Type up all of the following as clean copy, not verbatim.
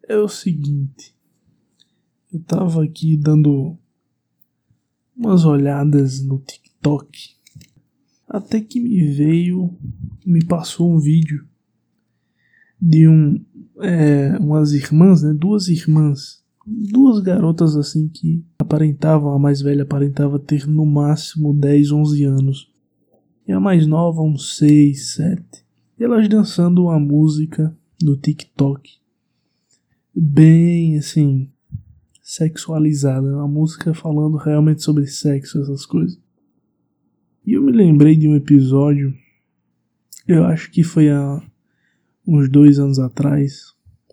É o seguinte, eu tava aqui dando umas olhadas no TikTok, até que me passou um vídeo de umas irmãs, né, duas garotas assim que aparentavam, a mais velha aparentava ter no máximo 10, 11 anos, e a mais nova uns 6, 7, e elas dançando uma música no TikTok, bem assim, sexualizada, uma música falando realmente sobre sexo, essas coisas. E eu me lembrei de um episódio, eu acho que foi há uns 2 anos atrás,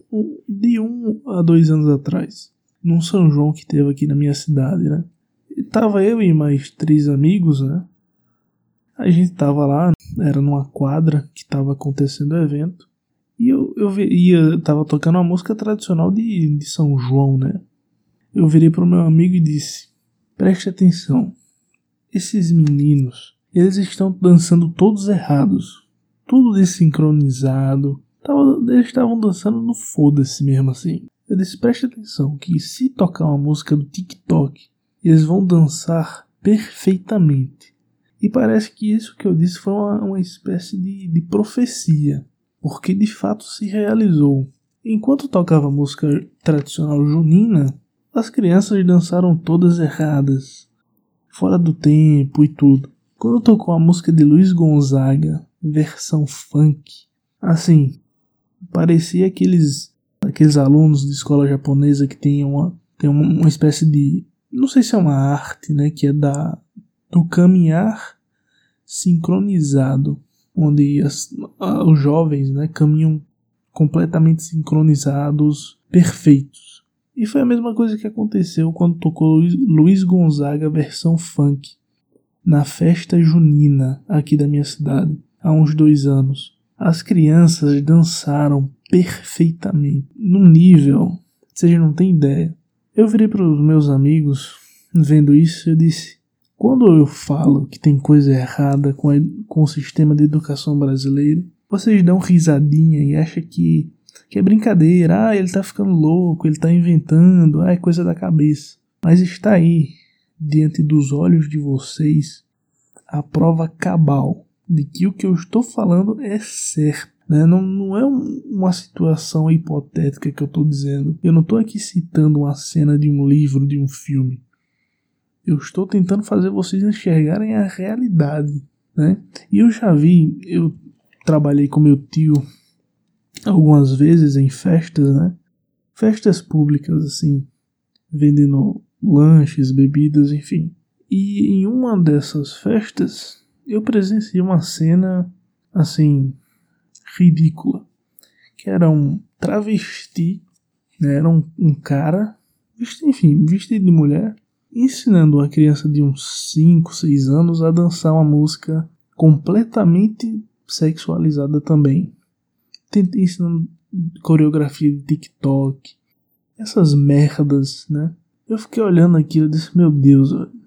de 1 a 2 anos atrás, num São João que teve aqui na minha cidade, né? E tava eu e mais 3 amigos, né? A gente tava lá, era numa quadra que tava acontecendo o evento, e eu tava tocando uma música tradicional de São João, né? Eu virei pro meu amigo e disse: preste atenção, esses meninos, eles estão dançando todos errados, tudo desincronizado, eles estavam dançando no foda-se mesmo assim. Eu disse: preste atenção que se tocar uma música do TikTok, eles vão dançar perfeitamente. E parece que isso que eu disse foi uma espécie de profecia, porque de fato se realizou. Enquanto tocava música tradicional junina, as crianças dançaram todas erradas, fora do tempo e tudo. Quando tocou a música de Luiz Gonzaga, versão funk, assim, parecia aqueles alunos de escola japonesa que tem uma espécie de, não sei se é uma arte, né, que é do caminhar sincronizado, onde os jovens, né, caminham completamente sincronizados, perfeitos. E foi a mesma coisa que aconteceu quando tocou Luiz Gonzaga versão funk na festa junina aqui da minha cidade, há uns 2 anos. As crianças dançaram perfeitamente, num nível, vocês não têm ideia. Eu virei para os meus amigos, vendo isso, eu disse: quando eu falo que tem coisa errada com o sistema de educação brasileiro, vocês dão risadinha e acham que é brincadeira, ele tá ficando louco, ele tá inventando, é coisa da cabeça. Mas está aí, diante dos olhos de vocês, a prova cabal de que o que eu estou falando é certo. Né? Não é uma situação hipotética que eu estou dizendo. Eu não estou aqui citando uma cena de um livro, de um filme. Eu estou tentando fazer vocês enxergarem a realidade. Né? E eu trabalhei com meu tio algumas vezes em festas, né? Festas públicas, assim, vendendo lanches, bebidas, enfim. E em uma dessas festas, eu presenciei uma cena, assim, ridícula. Que era um travesti, né? Era um cara, vestido de mulher, ensinando uma criança de uns 5, 6 anos a dançar uma música completamente sexualizada também. Ensinando coreografia de TikTok, essas merdas, né? Eu fiquei olhando aquilo e disse: meu Deus,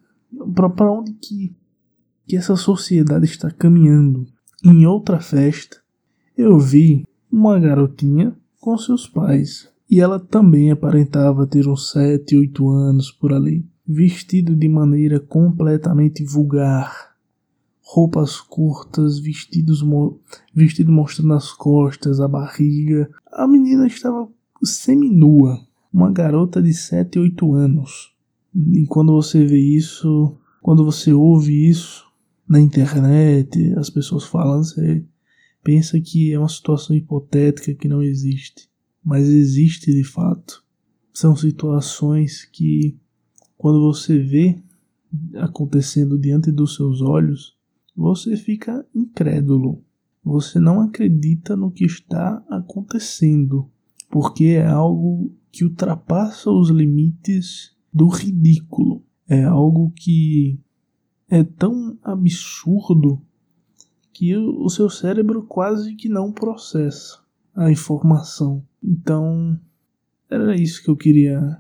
pra onde que essa sociedade está caminhando? Em outra festa, eu vi uma garotinha com seus pais, e ela também aparentava ter uns 7, 8 anos por ali, vestido de maneira completamente vulgar, roupas curtas, vestido mostrando as costas, a barriga. A menina estava seminua, uma garota de 7, 8 anos. E quando você vê isso, quando você ouve isso na internet, as pessoas falando, você pensa que é uma situação hipotética que não existe. Mas existe de fato. São situações que, quando você vê acontecendo diante dos seus olhos, você fica incrédulo. Você não acredita no que está acontecendo, porque é algo que ultrapassa os limites do ridículo. É algo que é tão absurdo que o seu cérebro quase que não processa a informação. Então, era isso que eu queria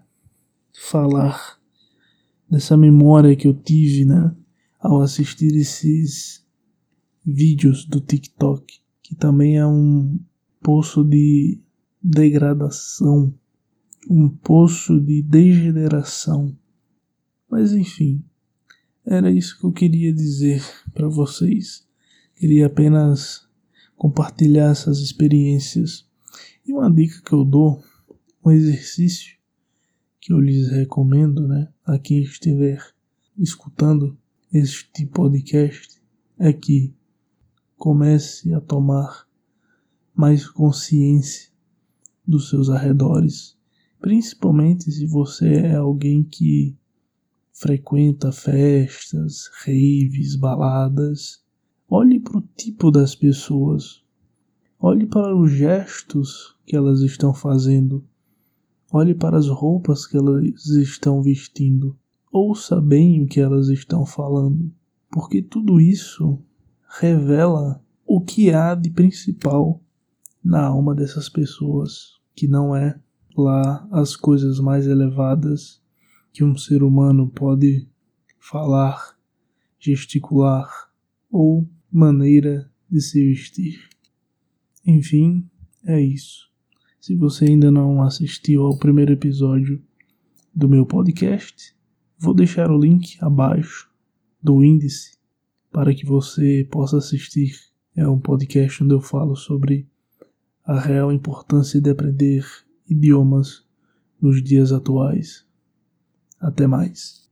falar, dessa memória que eu tive, né, ao assistir esses vídeos do TikTok, que também é um poço de degradação um poço de degeneração. Mas enfim, era isso que eu queria dizer para vocês. Queria apenas compartilhar essas experiências. E uma dica que eu dou, um exercício que eu lhes recomendo, a quem estiver escutando este podcast, é que comece a tomar mais consciência dos seus arredores, principalmente se você é alguém que frequenta festas, raves, baladas. Olhe para o tipo das pessoas, olhe para os gestos que elas estão fazendo, olhe para as roupas que elas estão vestindo, ouça bem o que elas estão falando, porque tudo isso revela o que há de principal na alma dessas pessoas, que não é lá as coisas mais elevadas que um ser humano pode falar, gesticular ou maneira de se vestir. Enfim, é isso. Se você ainda não assistiu ao primeiro episódio do meu podcast, vou deixar o link abaixo do índice para que você possa assistir. É um podcast onde eu falo sobre a real importância de aprender idiomas nos dias atuais. Até mais.